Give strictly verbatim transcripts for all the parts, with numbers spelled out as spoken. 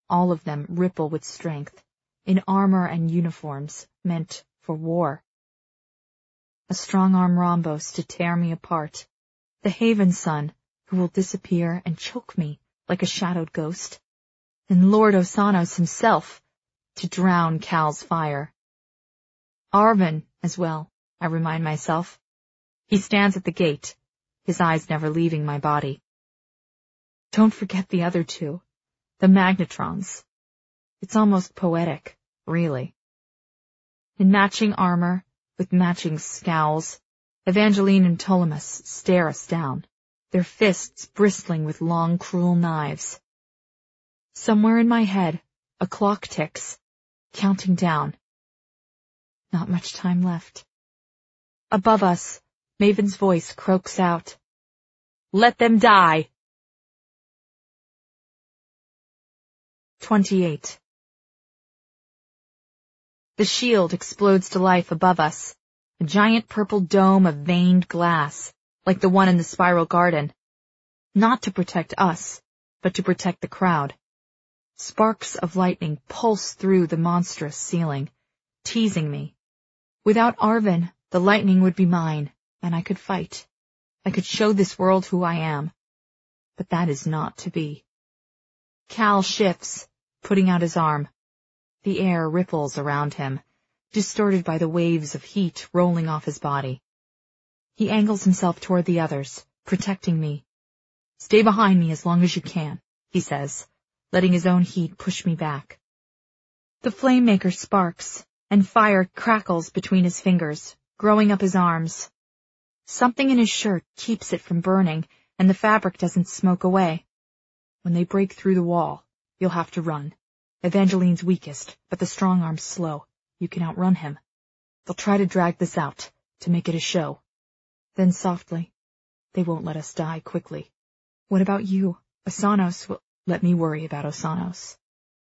all of them ripple with strength, in armor and uniforms meant for war. A strong-arm Rhombos to tear me apart, the Haven Sun, who will disappear and choke me like a shadowed ghost, and Lord Osanos himself, to drown Cal's fire. Arven as well, I remind myself. He stands at the gate, his eyes never leaving my body. Don't forget the other two, the magnetrons. It's almost poetic, really. In matching armor, with matching scowls, Evangeline and Ptolemus stare us down, their fists bristling with long, cruel knives. Somewhere in my head, a clock ticks, counting down. Not much time left. Above us, Maven's voice croaks out, "Let them die!" twenty-eight. The shield explodes to life above us, a giant purple dome of veined glass, like the one in the Spiral Garden. Not to protect us, but to protect the crowd. Sparks of lightning pulse through the monstrous ceiling, teasing me. Without Arven, the lightning would be mine, and I could fight. I could show this world who I am. But that is not to be. Cal shifts, putting out his arm. The air ripples around him, distorted by the waves of heat rolling off his body. He angles himself toward the others, protecting me. "Stay behind me as long as you can," he says, letting his own heat push me back. The flame maker sparks, and fire crackles between his fingers, growing up his arms. Something in his shirt keeps it from burning, and the fabric doesn't smoke away. When they break through the wall, you'll have to run. Evangeline's weakest, but the strong arm's slow. You can outrun him. They'll try to drag this out, to make it a show. Then softly, they won't let us die quickly. What about you? Osanos will... Let me worry about Osanos.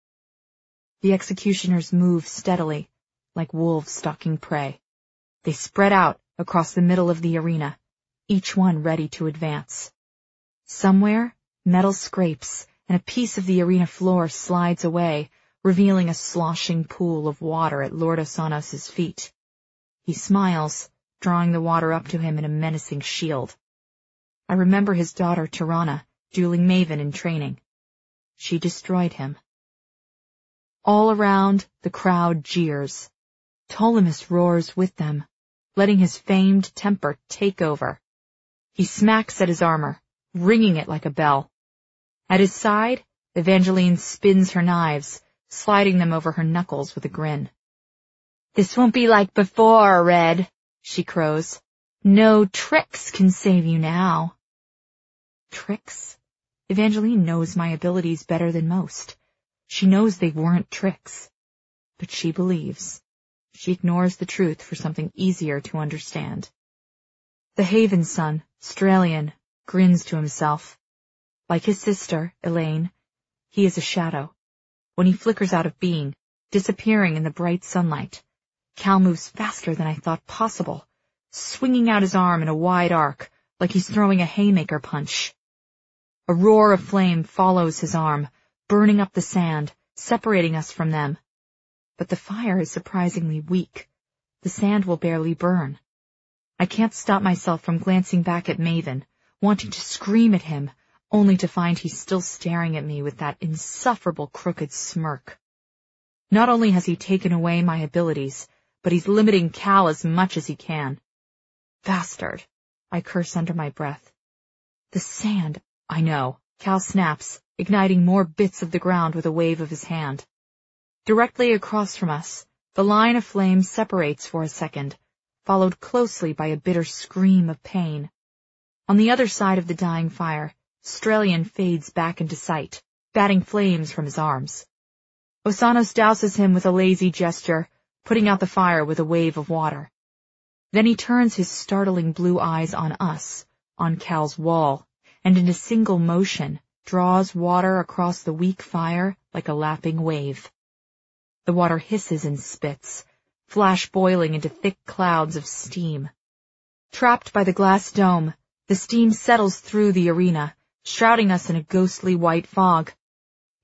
The executioners move steadily, like wolves stalking prey. They spread out across the middle of the arena, each one ready to advance. Somewhere, metal scrapes, and a piece of the arena floor slides away, revealing a sloshing pool of water at Lord Osanos' feet. He smiles, drawing the water up to him in a menacing shield. I remember his daughter Tirana, dueling Maven in training. She destroyed him. All around, the crowd jeers. Ptolemus roars with them, letting his famed temper take over. He smacks at his armor, ringing it like a bell. At his side, Evangeline spins her knives, sliding them over her knuckles with a grin. "This won't be like before, Red," she crows. "No tricks can save you now." Tricks? Evangeline knows my abilities better than most. She knows they weren't tricks. But she believes. She ignores the truth for something easier to understand. The Haven Sun, Australian, grins to himself. Like his sister, Elaine, he is a shadow. When he flickers out of being, disappearing in the bright sunlight, Cal moves faster than I thought possible, swinging out his arm in a wide arc, like he's throwing a haymaker punch. A roar of flame follows his arm, burning up the sand, separating us from them. But the fire is surprisingly weak. The sand will barely burn. I can't stop myself from glancing back at Maven, wanting to scream at him, only to find he's still staring at me with that insufferable crooked smirk. Not only has he taken away my abilities, but he's limiting Cal as much as he can. Bastard, I curse under my breath. The sand, I know. Cal snaps, igniting more bits of the ground with a wave of his hand. Directly across from us, the line of flame separates for a second, followed closely by a bitter scream of pain. On the other side of the dying fire, Australian fades back into sight, batting flames from his arms. Osanos douses him with a lazy gesture, putting out the fire with a wave of water. Then he turns his startling blue eyes on us, on Cal's wall, and in a single motion draws water across the weak fire like a lapping wave. The water hisses and spits, flash boiling into thick clouds of steam. Trapped by the glass dome, the steam settles through the arena, shrouding us in a ghostly white fog.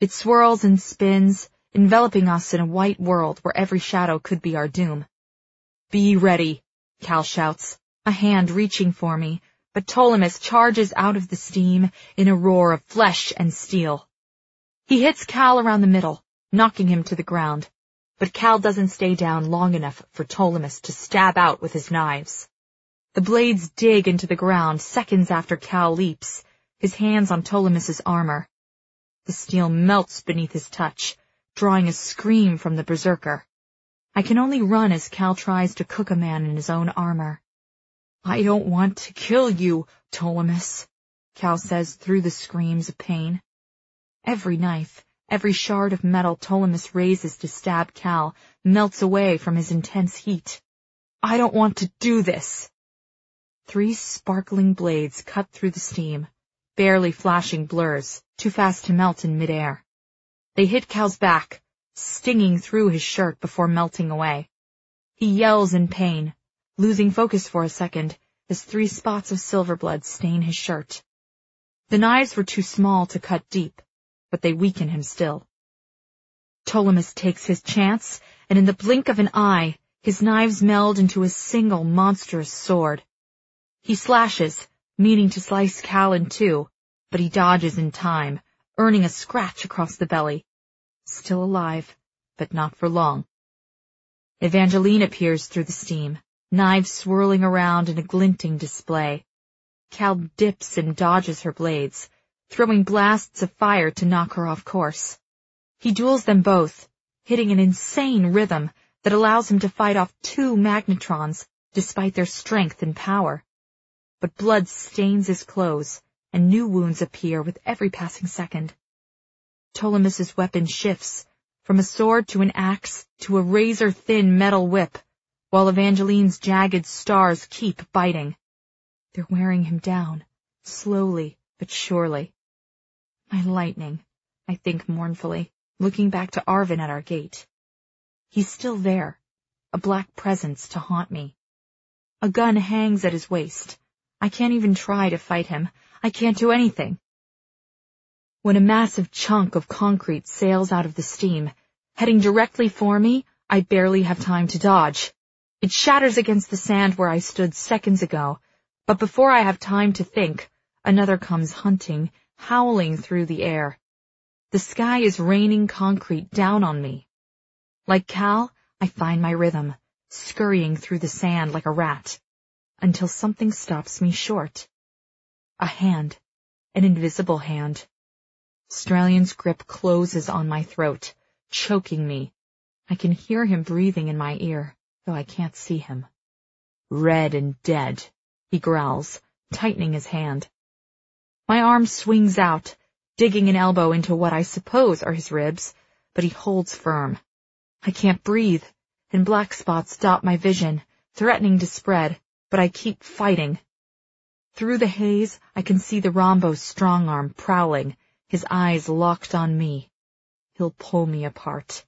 It swirls and spins, enveloping us in a white world where every shadow could be our doom. "Be ready," Cal shouts, a hand reaching for me, but Ptolemus charges out of the steam in a roar of flesh and steel. He hits Cal around the middle, knocking him to the ground, but Cal doesn't stay down long enough for Ptolemus to stab out with his knives. The blades dig into the ground seconds after Cal leaps, his hands on Ptolemus's armor. The steel melts beneath his touch, drawing a scream from the berserker. I can only run as Cal tries to cook a man in his own armor. "I don't want to kill you, Ptolemus," Cal says through the screams of pain. Every knife, every shard of metal Ptolemus raises to stab Cal melts away from his intense heat. "I don't want to do this." Three sparkling blades cut through the steam, barely flashing blurs, too fast to melt in midair. They hit Cal's back, stinging through his shirt before melting away. He yells in pain, losing focus for a second as three spots of silver blood stain his shirt. The knives were too small to cut deep, but they weaken him still. Ptolemus takes his chance, and in the blink of an eye, his knives meld into a single monstrous sword. He slashes, meaning to slice Cal in two, but he dodges in time, earning a scratch across the belly. Still alive, but not for long. Evangeline appears through the steam, knives swirling around in a glinting display. Cal dips and dodges her blades, throwing blasts of fire to knock her off course. He duels them both, hitting an insane rhythm that allows him to fight off two magnetrons despite their strength and power. But blood stains his clothes, and new wounds appear with every passing second. Ptolemus's weapon shifts, from a sword to an axe to a razor-thin metal whip, while Evangeline's jagged stars keep biting. They're wearing him down, slowly but surely. My lightning, I think mournfully, looking back to Arvin at our gate. He's still there, a black presence to haunt me. A gun hangs at his waist. I can't even try to fight him. I can't do anything. When a massive chunk of concrete sails out of the steam, heading directly for me, I barely have time to dodge. It shatters against the sand where I stood seconds ago, but before I have time to think, another comes hunting, howling through the air. The sky is raining concrete down on me. Like Cal, I find my rhythm, scurrying through the sand like a rat, until something stops me short. A hand, an invisible hand. Stralian's grip closes on my throat, choking me. I can hear him breathing in my ear, though I can't see him. "Red and dead," he growls, tightening his hand. My arm swings out, digging an elbow into what I suppose are his ribs, but he holds firm. I can't breathe, and black spots dot my vision, threatening to spread, but I keep fighting. Through the haze, I can see the Rombo's strong arm prowling, his eyes locked on me. He'll pull me apart.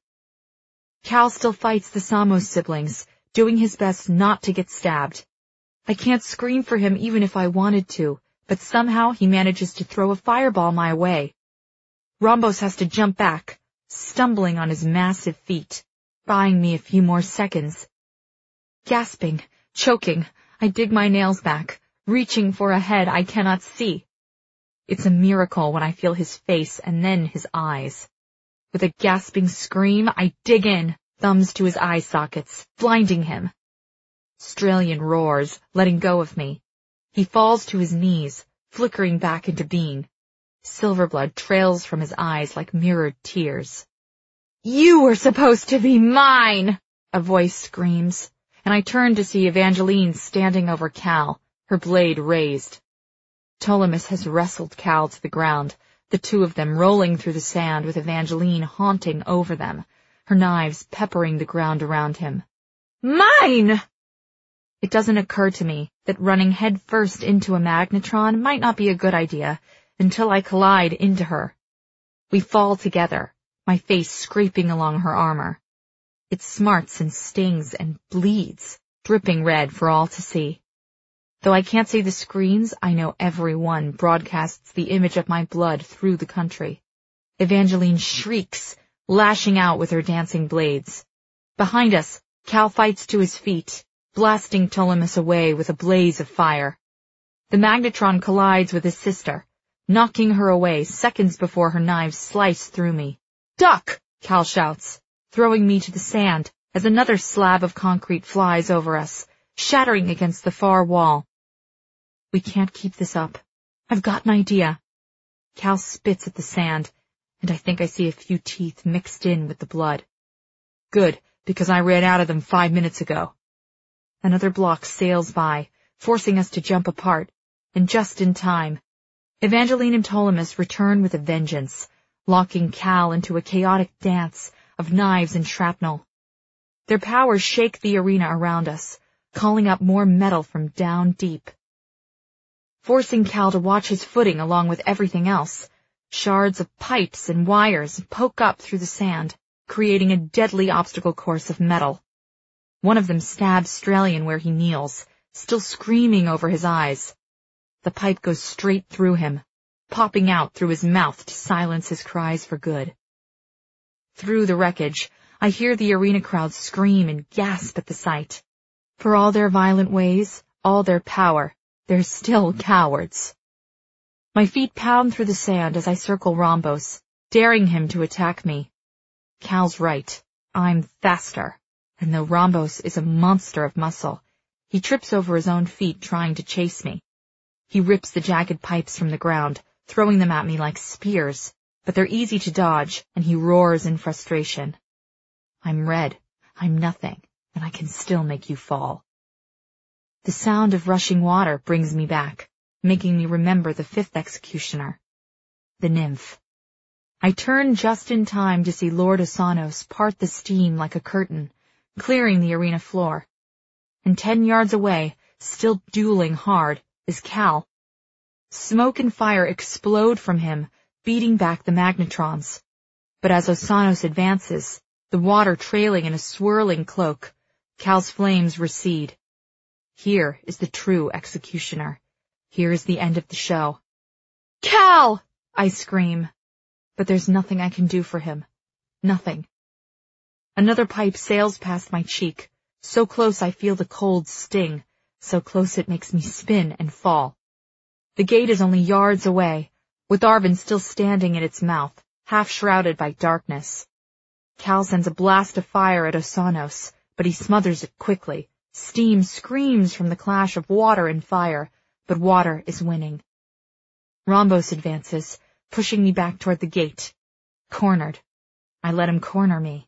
Cal still fights the Samos siblings, doing his best not to get stabbed. I can't scream for him even if I wanted to, but somehow he manages to throw a fireball my way. Rombos has to jump back, stumbling on his massive feet, buying me a few more seconds. Gasping, choking, I dig my nails back, reaching for a head I cannot see. It's a miracle when I feel his face and then his eyes. With a gasping scream, I dig in, thumbs to his eye sockets, blinding him. Stralian roars, letting go of me. He falls to his knees, flickering back into being. Silver blood trails from his eyes like mirrored tears. "You were supposed to be mine!" a voice screams, and I turn to see Evangeline standing over Cal, her blade raised. Ptolemus has wrestled Cal to the ground, the two of them rolling through the sand with Evangeline haunting over them, her knives peppering the ground around him. "Mine!" It doesn't occur to me that running headfirst into a magnetron might not be a good idea until I collide into her. We fall together, my face scraping along her armor. It smarts and stings and bleeds, dripping red for all to see. Though I can't see the screens, I know every one broadcasts the image of my blood through the country. Evangeline shrieks, lashing out with her dancing blades. Behind us, Cal fights to his feet, blasting Ptolemus away with a blaze of fire. The magnetron collides with his sister, knocking her away seconds before her knives slice through me. "Duck!" Cal shouts, throwing me to the sand as another slab of concrete flies over us, shattering against the far wall. We can't keep this up. I've got an idea. Cal spits at the sand, and I think I see a few teeth mixed in with the blood. Good, because I ran out of them five minutes ago. Another block sails by, forcing us to jump apart, and just in time. Evangeline and Ptolemus return with a vengeance, locking Cal into a chaotic dance of knives and shrapnel. Their powers shake the arena around us, calling up more metal from down deep. Forcing Cal to watch his footing along with everything else, shards of pipes and wires poke up through the sand, creating a deadly obstacle course of metal. One of them stabs Strelion where he kneels, still screaming over his eyes. The pipe goes straight through him, popping out through his mouth to silence his cries for good. Through the wreckage, I hear the arena crowd scream and gasp at the sight. For all their violent ways, all their power, they're still cowards. My feet pound through the sand as I circle Rhombos, daring him to attack me. Cal's right. I'm faster, and though Rhombos is a monster of muscle, he trips over his own feet trying to chase me. He rips the jagged pipes from the ground, throwing them at me like spears, but they're easy to dodge, and he roars in frustration. I'm red, I'm nothing, and I can still make you fall. The sound of rushing water brings me back, making me remember the fifth executioner, the nymph. I turn just in time to see Lord Osanos part the steam like a curtain, clearing the arena floor. And ten yards away, still dueling hard, is Cal. Smoke and fire explode from him, beating back the magnetrons. But as Osanos advances, the water trailing in a swirling cloak, Cal's flames recede. Here is the true executioner. Here is the end of the show. Cal! I scream. But there's nothing I can do for him. Nothing. Another pipe sails past my cheek, so close I feel the cold sting, so close it makes me spin and fall. The gate is only yards away, with Arvin still standing in its mouth, half shrouded by darkness. Cal sends a blast of fire at Osanos, but he smothers it quickly. Steam screams from the clash of water and fire, but water is winning. Rhombos advances, pushing me back toward the gate. Cornered. I let him corner me.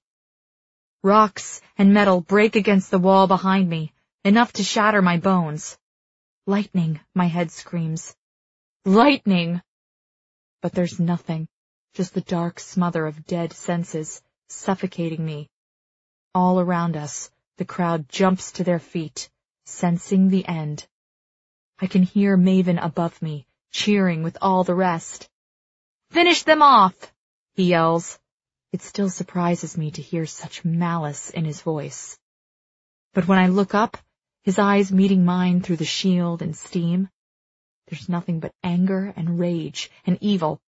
Rocks and metal break against the wall behind me, enough to shatter my bones. Lightning, my head screams. Lightning! But there's nothing, just the dark smother of dead senses, suffocating me. All around us, the crowd jumps to their feet, sensing the end. I can hear Maven above me, cheering with all the rest. Finish them off, he yells. It still surprises me to hear such malice in his voice. But when I look up, his eyes meeting mine through the shield and steam, there's nothing but anger and rage and evil.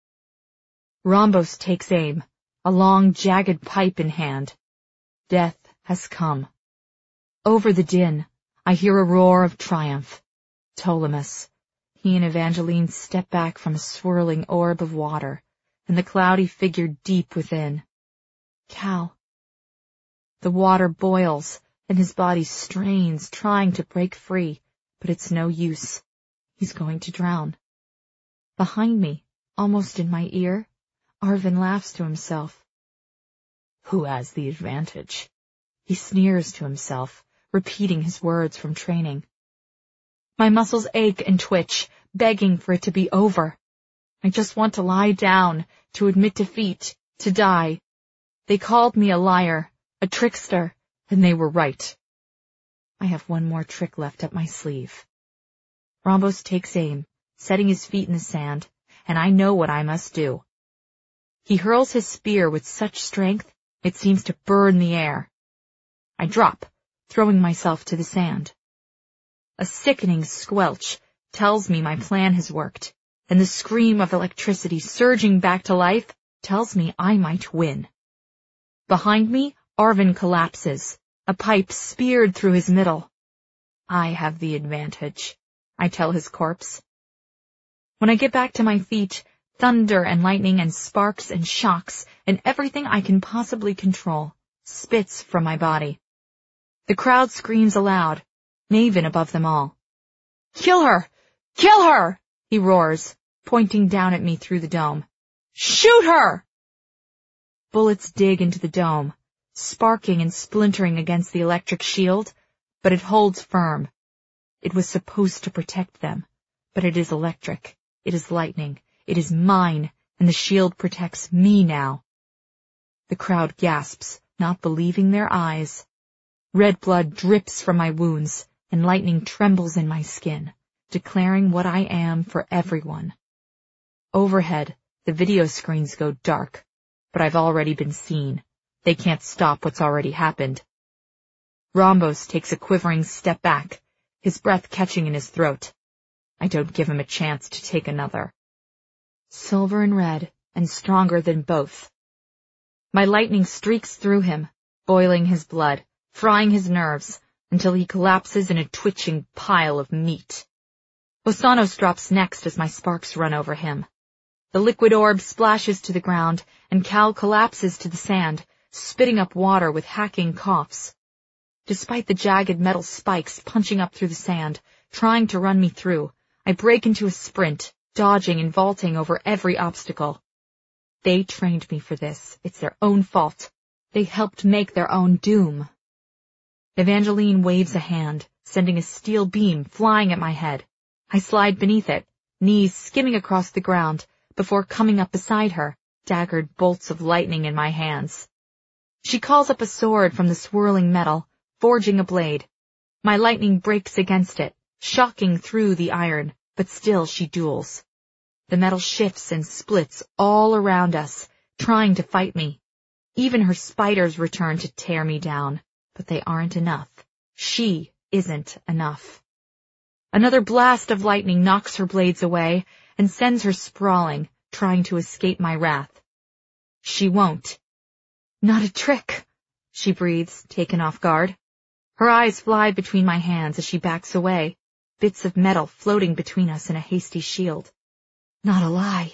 Rhombos takes aim, a long, jagged pipe in hand. Death has come. Over the din, I hear a roar of triumph. Ptolemus. He and Evangeline step back from a swirling orb of water, and the cloudy figure deep within. Cal. The water boils, and his body strains, trying to break free, but it's no use. He's going to drown. Behind me, almost in my ear, Arvin laughs to himself. Who has the advantage? He sneers to himself, repeating his words from training. My muscles ache and twitch, begging for it to be over. I just want to lie down, to admit defeat, to die. They called me a liar, a trickster, and they were right. I have one more trick left up my sleeve. Rhombos takes aim, setting his feet in the sand, and I know what I must do. He hurls his spear with such strength, it seems to burn the air. I drop, throwing myself to the sand. A sickening squelch tells me my plan has worked, and the scream of electricity surging back to life tells me I might win. Behind me, Arvin collapses, a pipe speared through his middle. I have the advantage, I tell his corpse. When I get back to my feet, thunder and lightning and sparks and shocks and everything I can possibly control spits from my body. The crowd screams aloud, Maven above them all. Kill her! Kill her! He roars, pointing down at me through the dome. Shoot her! Bullets dig into the dome, sparking and splintering against the electric shield, but it holds firm. It was supposed to protect them, but it is electric. It is lightning. It is mine, and the shield protects me now. The crowd gasps, not believing their eyes. Red blood drips from my wounds, and lightning trembles in my skin, declaring what I am for everyone. Overhead, the video screens go dark, but I've already been seen. They can't stop what's already happened. Rhombos takes a quivering step back, his breath catching in his throat. I don't give him a chance to take another. Silver and red, and stronger than both. My lightning streaks through him, boiling his blood, frying his nerves, until he collapses in a twitching pile of meat. Osanos drops next as my sparks run over him. The liquid orb splashes to the ground, and Cal collapses to the sand, spitting up water with hacking coughs. Despite the jagged metal spikes punching up through the sand, trying to run me through, I break into a sprint, dodging and vaulting over every obstacle. They trained me for this. It's their own fault. They helped make their own doom. Evangeline waves a hand, sending a steel beam flying at my head. I slide beneath it, knees skimming across the ground, before coming up beside her, daggered bolts of lightning in my hands. She calls up a sword from the swirling metal, forging a blade. My lightning breaks against it, shocking through the iron, but still she duels. The metal shifts and splits all around us, trying to fight me. Even her spiders return to tear me down, but they aren't enough. She isn't enough. Another blast of lightning knocks her blades away and sends her sprawling, trying to escape my wrath. She won't. Not a trick, she breathes, taken off guard. Her eyes fly between my hands as she backs away, bits of metal floating between us in a hasty shield. Not a lie.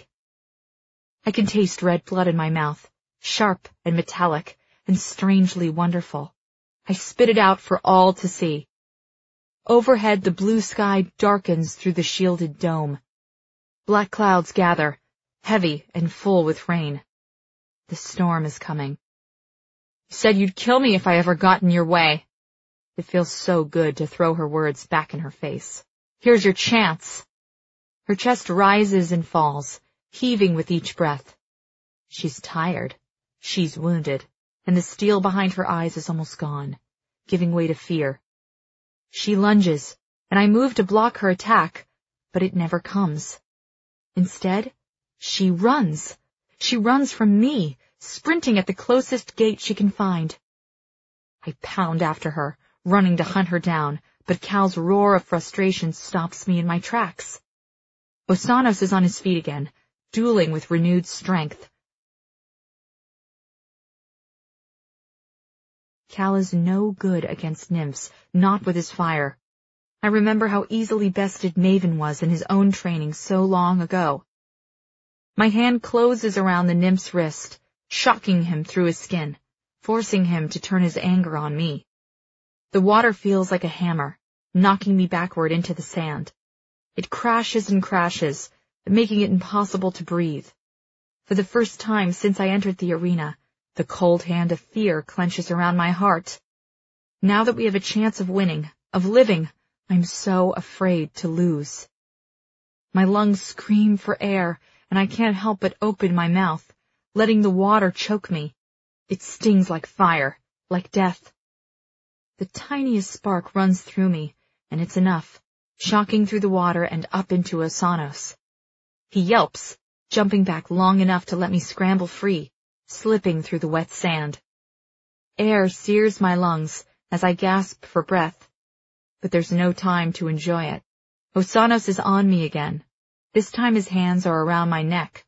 I can taste red blood in my mouth, sharp and metallic and strangely wonderful. I spit it out for all to see. Overhead, the blue sky darkens through the shielded dome. Black clouds gather, heavy and full with rain. The storm is coming. You said you'd kill me if I ever got in your way. It feels so good to throw her words back in her face. Here's your chance. Her chest rises and falls, heaving with each breath. She's tired. She's wounded, and the steel behind her eyes is almost gone, giving way to fear. She lunges, and I move to block her attack, but it never comes. Instead, she runs. She runs from me, sprinting at the closest gate she can find. I pound after her, running to hunt her down, but Cal's roar of frustration stops me in my tracks. Osanos is on his feet again, dueling with renewed strength. Cal is no good against nymphs, not with his fire. I remember how easily bested Maven was in his own training so long ago. My hand closes around the nymph's wrist, shocking him through his skin, forcing him to turn his anger on me. The water feels like a hammer, knocking me backward into the sand. It crashes and crashes, making it impossible to breathe. For the first time since I entered the arena, the cold hand of fear clenches around my heart. Now that we have a chance of winning, of living, I'm so afraid to lose. My lungs scream for air, and I can't help but open my mouth, letting the water choke me. It stings like fire, like death. The tiniest spark runs through me, and it's enough, shocking through the water and up into Osanos. He yelps, jumping back long enough to let me scramble free, slipping through the wet sand. Air sears my lungs as I gasp for breath, but there's no time to enjoy it. Osanos is on me again. This time his hands are around my neck,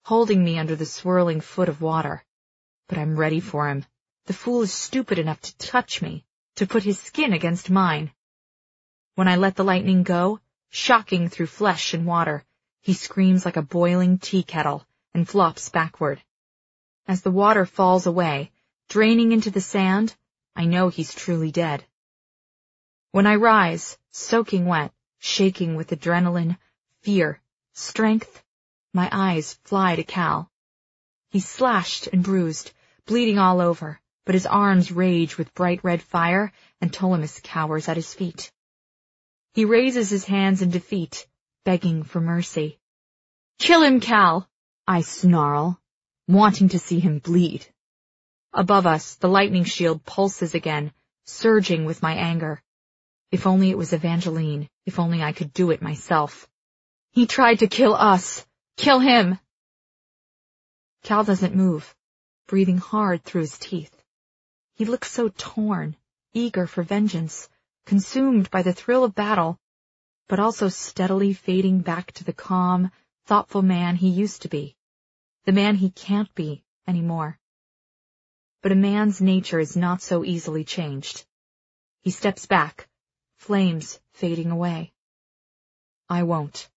holding me under the swirling foot of water. But I'm ready for him. The fool is stupid enough to touch me, to put his skin against mine. When I let the lightning go, shocking through flesh and water, he screams like a boiling tea kettle and flops backward. As the water falls away, draining into the sand, I know he's truly dead. When I rise, soaking wet, shaking with adrenaline, fear, strength, my eyes fly to Cal. He's slashed and bruised, bleeding all over, but his arms rage with bright red fire, and Ptolemus cowers at his feet. He raises his hands in defeat, begging for mercy. "Kill him, Cal!" I snarl, wanting to see him bleed. Above us, the lightning shield pulses again, surging with my anger. If only it was Evangeline, if only I could do it myself. He tried to kill us. Kill him! Cal doesn't move, breathing hard through his teeth. He looks so torn, eager for vengeance, consumed by the thrill of battle, but also steadily fading back to the calm, thoughtful man he used to be, the man he can't be anymore. But a man's nature is not so easily changed. He steps back, flames fading away. I won't.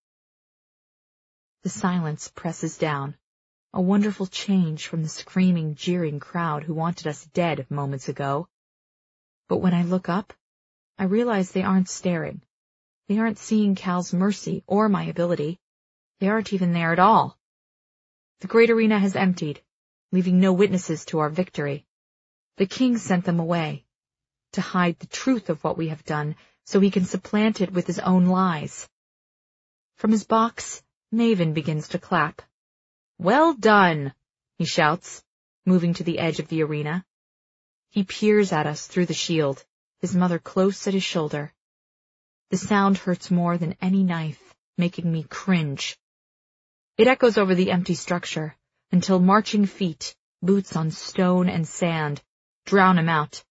The silence presses down, a wonderful change from the screaming, jeering crowd who wanted us dead moments ago. But when I look up, I realize they aren't staring. They aren't seeing Cal's mercy or my ability. They aren't even there at all. The great arena has emptied, leaving no witnesses to our victory. The king sent them away, to hide the truth of what we have done, so he can supplant it with his own lies. From his box, Maven begins to clap. "Well done," he shouts, moving to the edge of the arena. He peers at us through the shield, his mother close at his shoulder. The sound hurts more than any knife, making me cringe. It echoes over the empty structure, until marching feet, boots on stone and sand, drown him out.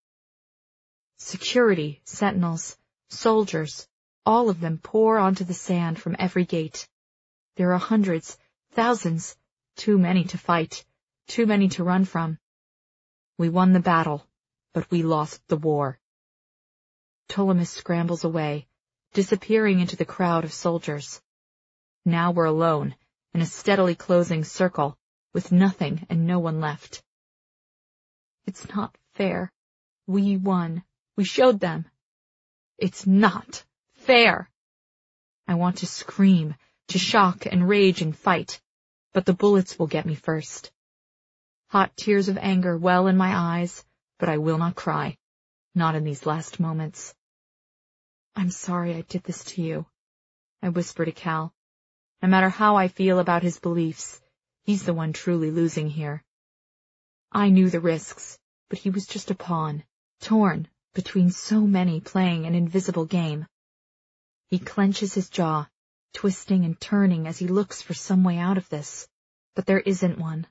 Security, sentinels, soldiers, all of them pour onto the sand from every gate. There are hundreds, thousands, too many to fight, too many to run from. We won the battle, but we lost the war. Ptolemus scrambles away, disappearing into the crowd of soldiers. Now we're alone, in a steadily closing circle, with nothing and no one left. It's not fair. We won. We showed them. It's not fair. I want to scream, to shock and rage and fight, but the bullets will get me first. Hot tears of anger well in my eyes, but I will not cry, not in these last moments. "I'm sorry I did this to you," I whisper to Cal. No matter how I feel about his beliefs, he's the one truly losing here. I knew the risks, but he was just a pawn, torn between so many playing an invisible game. He clenches his jaw, twisting and turning as he looks for some way out of this, but there isn't one.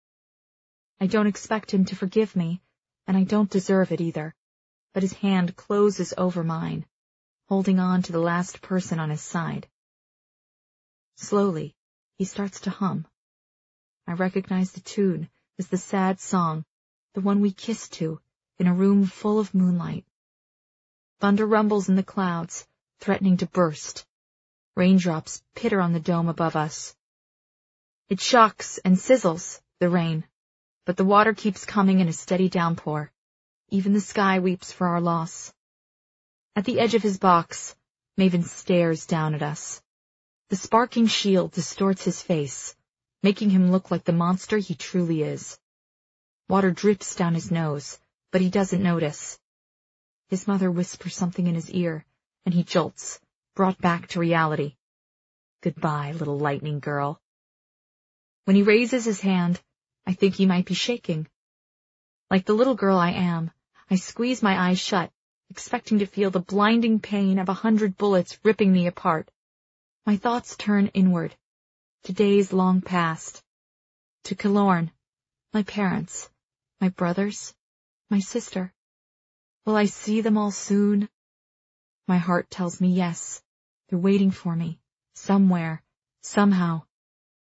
I don't expect him to forgive me, and I don't deserve it either, but his hand closes over mine, holding on to the last person on his side. Slowly, he starts to hum. I recognize the tune as the sad song, the one we kissed to, in a room full of moonlight. Thunder rumbles in the clouds, threatening to burst. Raindrops pitter on the dome above us. It shocks and sizzles, the rain, but the water keeps coming in a steady downpour. Even the sky weeps for our loss. At the edge of his box, Maven stares down at us. The sparking shield distorts his face, making him look like the monster he truly is. Water drips down his nose, but he doesn't notice. His mother whispers something in his ear, and he jolts, brought back to reality. Goodbye, little lightning girl. When he raises his hand, I think he might be shaking. Like the little girl I am, I squeeze my eyes shut, expecting to feel the blinding pain of a hundred bullets ripping me apart. My thoughts turn inward, to days long past, to Killorn, my parents, my brothers, my sister. Will I see them all soon? My heart tells me yes, they're waiting for me, somewhere, somehow.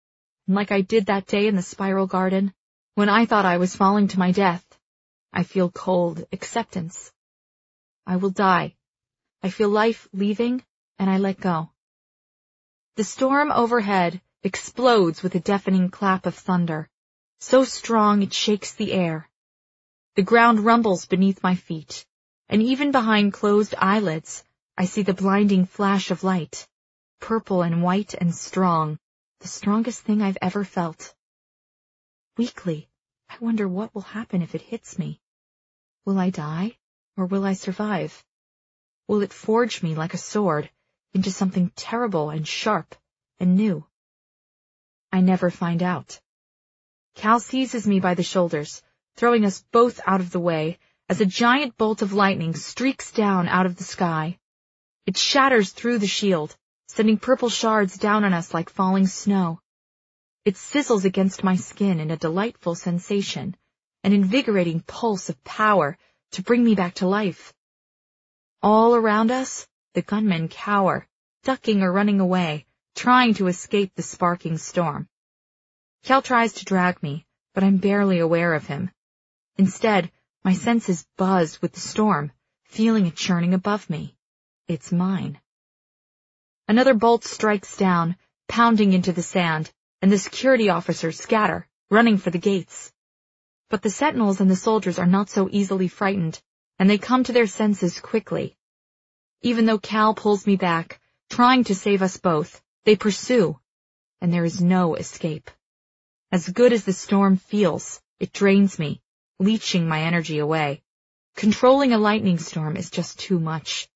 like I did that day in the spiral garden, when I thought I was falling to my death. I feel cold acceptance. I will die. I feel life leaving, and I let go. The storm overhead explodes with a deafening clap of thunder, so strong it shakes the air. The ground rumbles beneath my feet, and even behind closed eyelids, I see the blinding flash of light, purple and white and strong, the strongest thing I've ever felt. Weakly, I wonder what will happen if it hits me. Will I die, or will I survive? Will it forge me like a sword into something terrible and sharp and new? I never find out. Cal seizes me by the shoulders, throwing us both out of the way as a giant bolt of lightning streaks down out of the sky. It shatters through the shield, sending purple shards down on us like falling snow. It sizzles against my skin in a delightful sensation, an invigorating pulse of power to bring me back to life. All around us, the gunmen cower, ducking or running away, trying to escape the sparking storm. Cal tries to drag me, but I'm barely aware of him. Instead, my senses buzz with the storm, feeling it churning above me. It's mine. Another bolt strikes down, pounding into the sand, and the security officers scatter, running for the gates. But the sentinels and the soldiers are not so easily frightened, and they come to their senses quickly. Even though Cal pulls me back, trying to save us both, they pursue, and there is no escape. As good as the storm feels, it drains me, leeching my energy away. Controlling a lightning storm is just too much.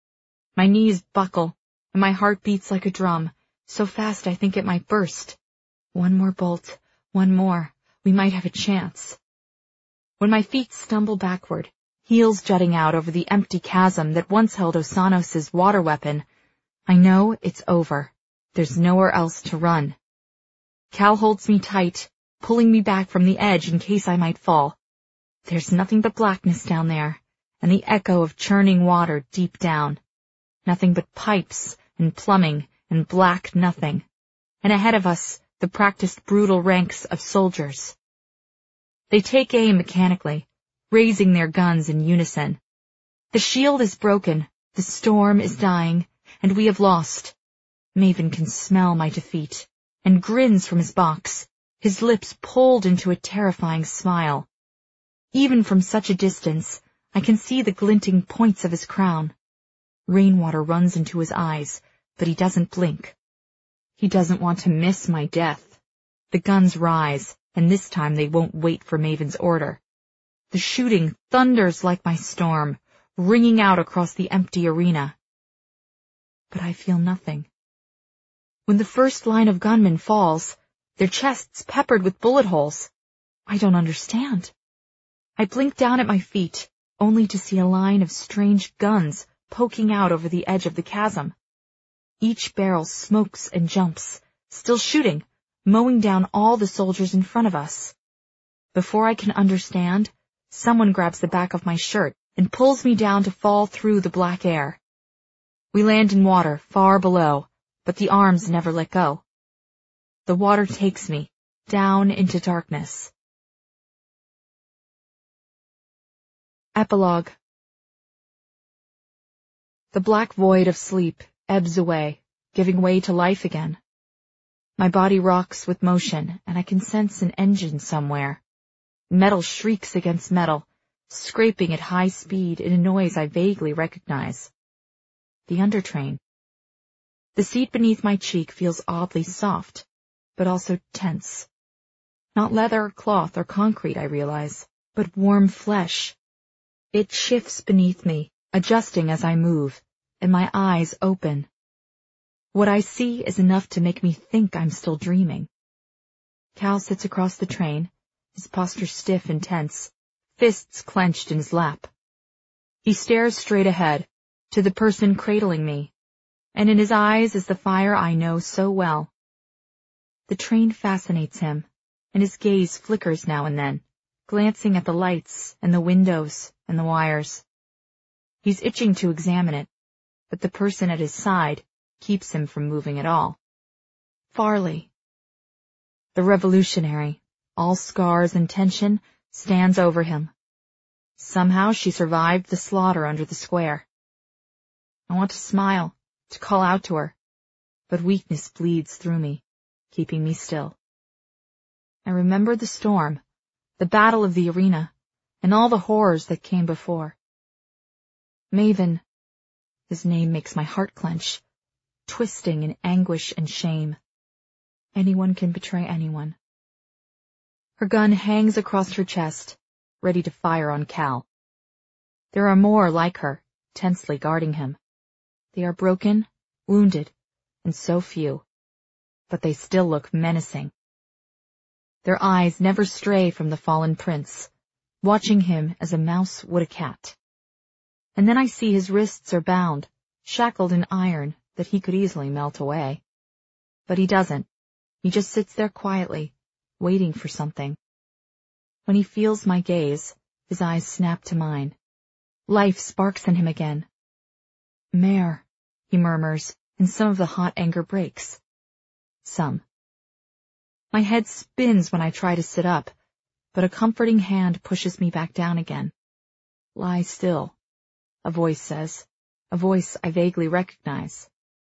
My knees buckle, and my heart beats like a drum, so fast I think it might burst. One more bolt, one more, we might have a chance. When my feet stumble backward, heels jutting out over the empty chasm that once held Osanos's water weapon, I know it's over. There's nowhere else to run. Cal holds me tight, pulling me back from the edge in case I might fall. There's nothing but blackness down there, and the echo of churning water deep down. Nothing but pipes and plumbing and black nothing. And ahead of us, the practiced brutal ranks of soldiers. They take aim mechanically, raising their guns in unison. The shield is broken, the storm is dying, and we have lost. Maven can smell my defeat, and grins from his box, his lips pulled into a terrifying smile. Even from such a distance, I can see the glinting points of his crown. Rainwater runs into his eyes, but he doesn't blink. He doesn't want to miss my death. The guns rise, and this time they won't wait for Maven's order. The shooting thunders like my storm, ringing out across the empty arena. But I feel nothing. When the first line of gunmen falls, their chests peppered with bullet holes, I don't understand. I blink down at my feet, only to see a line of strange guns poking out over the edge of the chasm. Each barrel smokes and jumps, still shooting, mowing down all the soldiers in front of us. Before I can understand, someone grabs the back of my shirt and pulls me down to fall through the black air. We land in water far below, but the arms never let go. The water takes me down into darkness. Epilogue. The black void of sleep ebbs away, giving way to life again. My body rocks with motion, and I can sense an engine somewhere. Metal shrieks against metal, scraping at high speed in a noise I vaguely recognize. The undertrain. The seat beneath my cheek feels oddly soft, but also tense. Not leather, cloth, or concrete, I realize, but warm flesh. It shifts beneath me, adjusting as I move, and my eyes open. What I see is enough to make me think I'm still dreaming. Cal sits across the train, his posture stiff and tense, fists clenched in his lap. He stares straight ahead, to the person cradling me, and in his eyes is the fire I know so well. The train fascinates him, and his gaze flickers now and then, glancing at the lights and the windows and the wires. He's itching to examine it, but the person at his side keeps him from moving at all. Farley. The revolutionary, all scars and tension, stands over him. Somehow she survived the slaughter under the square. I want to smile, to call out to her, but weakness bleeds through me, keeping me still. I remember the storm, the battle of the arena, and all the horrors that came before. Maven, his name makes my heart clench, twisting in anguish and shame. Anyone can betray anyone. Her gun hangs across her chest, ready to fire on Cal. There are more like her, tensely guarding him. They are broken, wounded, and so few, but they still look menacing. Their eyes never stray from the fallen prince, watching him as a mouse would a cat. And then I see his wrists are bound, shackled in iron that he could easily melt away. But he doesn't. He just sits there quietly, waiting for something. When he feels my gaze, his eyes snap to mine. Life sparks in him again. Mare, he murmurs, and some of the hot anger breaks. Some. My head spins when I try to sit up, but a comforting hand pushes me back down again. Lie still, a voice says, a voice I vaguely recognize.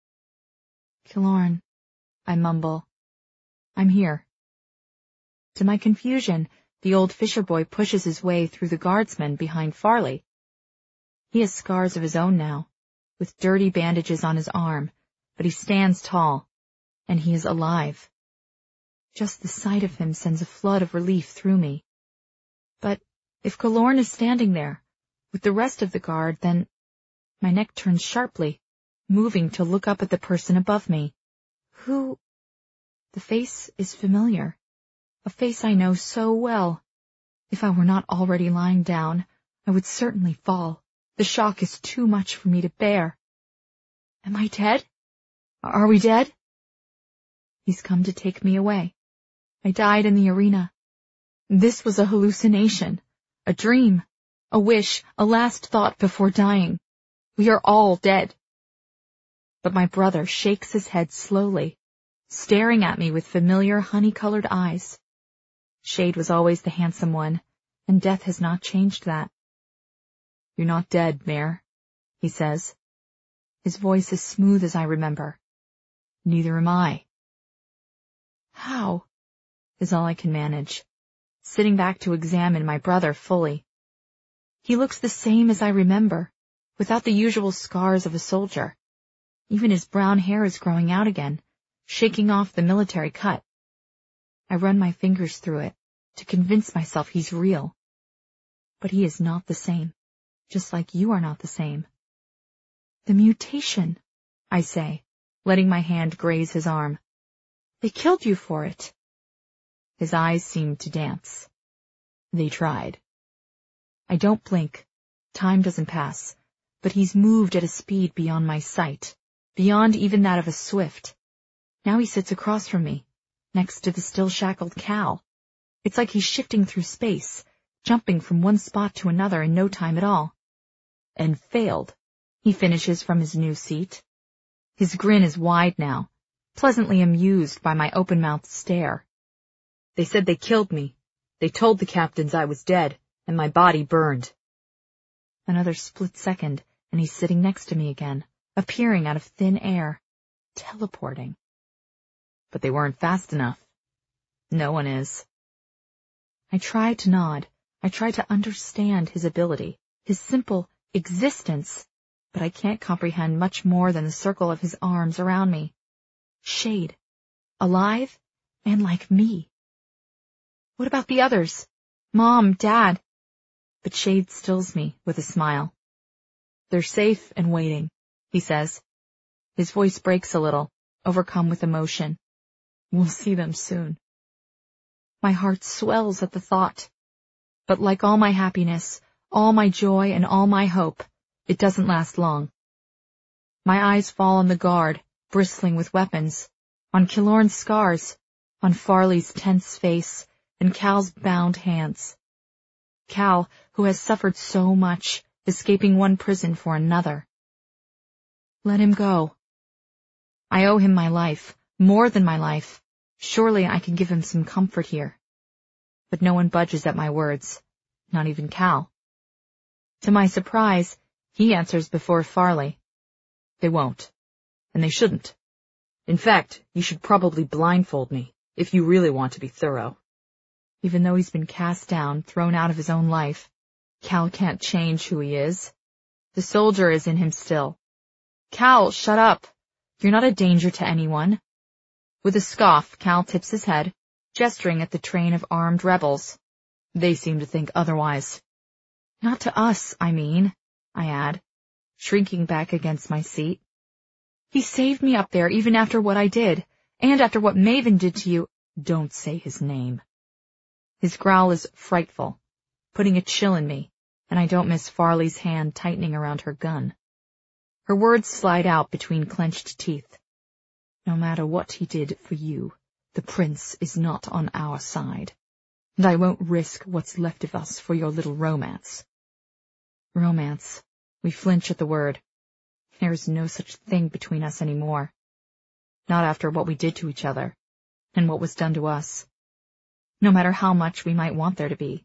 Killorn, I mumble. I'm here. To my confusion, the old fisher boy pushes his way through the guardsmen behind Farley. He has scars of his own now, with dirty bandages on his arm, but he stands tall, and he is alive. Just the sight of him sends a flood of relief through me. But if Killorn is standing there, with the rest of the guard, then my neck turns sharply, moving to look up at the person above me. Who? The face is familiar, a face I know so well. If I were not already lying down, I would certainly fall. The shock is too much for me to bear. Am I dead? Are we dead? He's come to take me away. I died in the arena. This was a hallucination, a dream, a wish, a last thought before dying. We are all dead. But my brother shakes his head slowly, staring at me with familiar honey-colored eyes. Shade was always the handsome one, and death has not changed that. You're not dead, Mare, he says. His voice is smooth as I remember. Neither am I. How? Is all I can manage, sitting back to examine my brother fully. He looks the same as I remember, without the usual scars of a soldier. Even his brown hair is growing out again, shaking off the military cut. I run my fingers through it to convince myself he's real. But he is not the same, just like you are not the same. The mutation, I say, letting my hand graze his arm. They killed you for it. His eyes seem to dance. They tried. I don't blink. Time doesn't pass, but he's moved at a speed beyond my sight, beyond even that of a swift. Now he sits across from me, next to the still shackled Cal. It's like he's shifting through space, jumping from one spot to another in no time at all. And failed, he finishes from his new seat. His grin is wide now, pleasantly amused by my open-mouthed stare. They said they killed me. They told the captains I was dead, and my body burned. Another split second, and he's sitting next to me again, appearing out of thin air, teleporting. But they weren't fast enough. No one is. I try to nod. I try to understand his ability, his simple existence, but I can't comprehend much more than the circle of his arms around me. Shade. Alive and like me. What about the others? Mom, Dad? But Shade stills me with a smile. They're safe and waiting, he says. His voice breaks a little, overcome with emotion. We'll see them soon. My heart swells at the thought. But like all my happiness, all my joy, and all my hope, it doesn't last long. My eyes fall on the guard, bristling with weapons, on Killorn's scars, on Farley's tense face, and Cal's bound hands. Cal, who has suffered so much, escaping one prison for another. Let him go. I owe him my life, more than my life, Surely I can give him some comfort here. But no one budges at my words, not even Cal. To my surprise, he answers before Farley. They won't, and they shouldn't. In fact, you should probably blindfold me, if you really want to be thorough. Even though he's been cast down, thrown out of his own life, Cal can't change who he is. The soldier is in him still. Cal, shut up. You're not a danger to anyone. With a scoff, Cal tips his head, gesturing at the train of armed rebels. They seem to think otherwise. Not to us, I mean, I add, shrinking back against my seat. He saved me up there even after what I did, and after what Maven did to you. Don't say his name. His growl is frightful, putting a chill in me, and I don't miss Farley's hand tightening around her gun. Her words slide out between clenched teeth. No matter what he did for you, the prince is not on our side, and I won't risk what's left of us for your little romance. Romance. We flinch at the word. There is no such thing between us anymore. Not after what we did to each other, and what was done to us. No matter how much we might want there to be.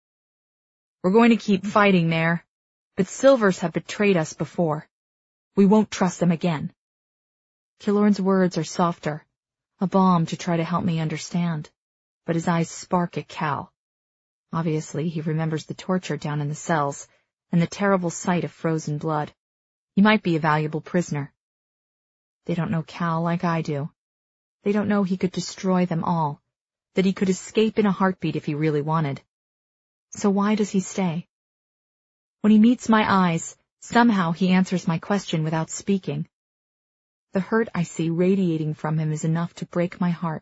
We're going to keep fighting there, but Silvers have betrayed us before. We won't trust them again. Killorn's words are softer, a balm to try to help me understand, but his eyes spark at Cal. Obviously, he remembers the torture down in the cells, and the terrible sight of frozen blood. He might be a valuable prisoner. They don't know Cal like I do. They don't know he could destroy them all, that he could escape in a heartbeat if he really wanted. So why does he stay? When he meets my eyes, somehow he answers my question without speaking. The hurt I see radiating from him is enough to break my heart.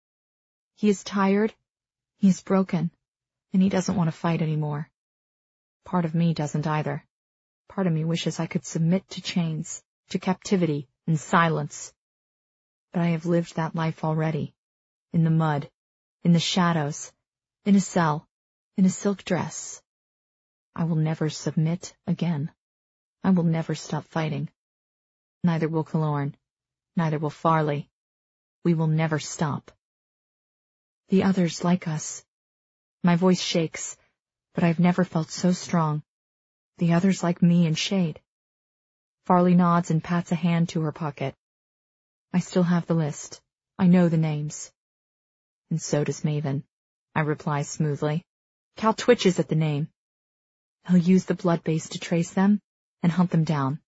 He is tired, he is broken, and he doesn't want to fight anymore. Part of me doesn't either. Part of me wishes I could submit to chains, to captivity, and silence. But I have lived that life already. In the mud, in the shadows, in a cell, in a silk dress. I will never submit again. I will never stop fighting. Neither will Killorn. Neither will Farley. We will never stop. The others like us. My voice shakes, but I've never felt so strong. The others like me and Shade. Farley nods and pats a hand to her pocket. I still have the list. I know the names. And so does Maven, I reply smoothly. Cal twitches at the name. He'll use the blood base to trace them and hunt them down.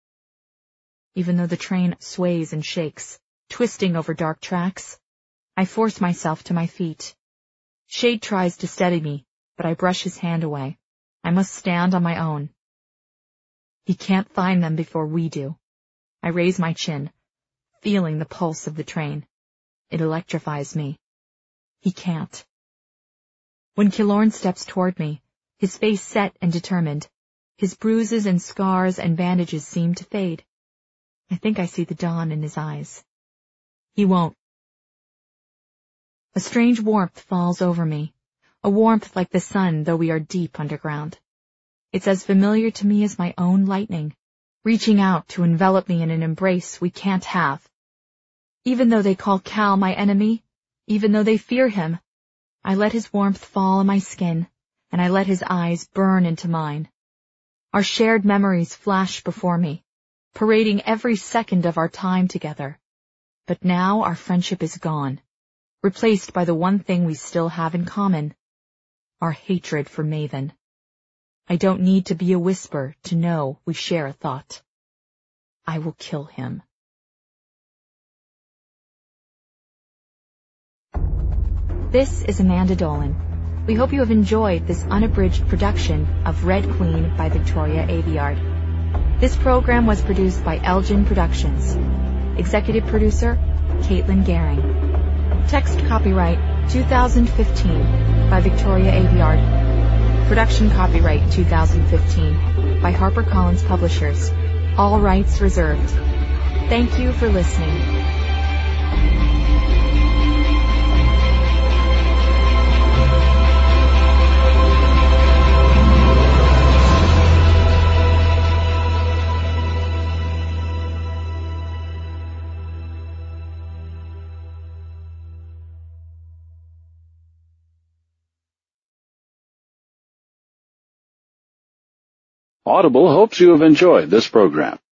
Even though the train sways and shakes, twisting over dark tracks, I force myself to my feet. Shade tries to steady me, but I brush his hand away. I must stand on my own. He can't find them before we do. I raise my chin, feeling the pulse of the train. It electrifies me. He can't. When Killorn steps toward me, his face set and determined, his bruises and scars and bandages seem to fade. I think I see the dawn in his eyes. He won't. A strange warmth falls over me, a warmth like the sun, though we are deep underground. It's as familiar to me as my own lightning, reaching out to envelop me in an embrace we can't have. Even though they call Cal my enemy, even though they fear him, I let his warmth fall on my skin, and I let his eyes burn into mine. Our shared memories flash before me, parading every second of our time together. But now our friendship is gone, replaced by the one thing we still have in common, our hatred for Maven. I don't need to be a whisper to know we share a thought. I will kill him. This is Amanda Dolan. We hope you have enjoyed this unabridged production of Red Queen by Victoria Aveyard. This program was produced by Elgin Productions. Executive producer, Caitlin Gehring. Text copyright two thousand fifteen by Victoria Aveyard. Production copyright two thousand fifteen by HarperCollins Publishers. All rights reserved. Thank you for listening. Audible hopes you have enjoyed this program.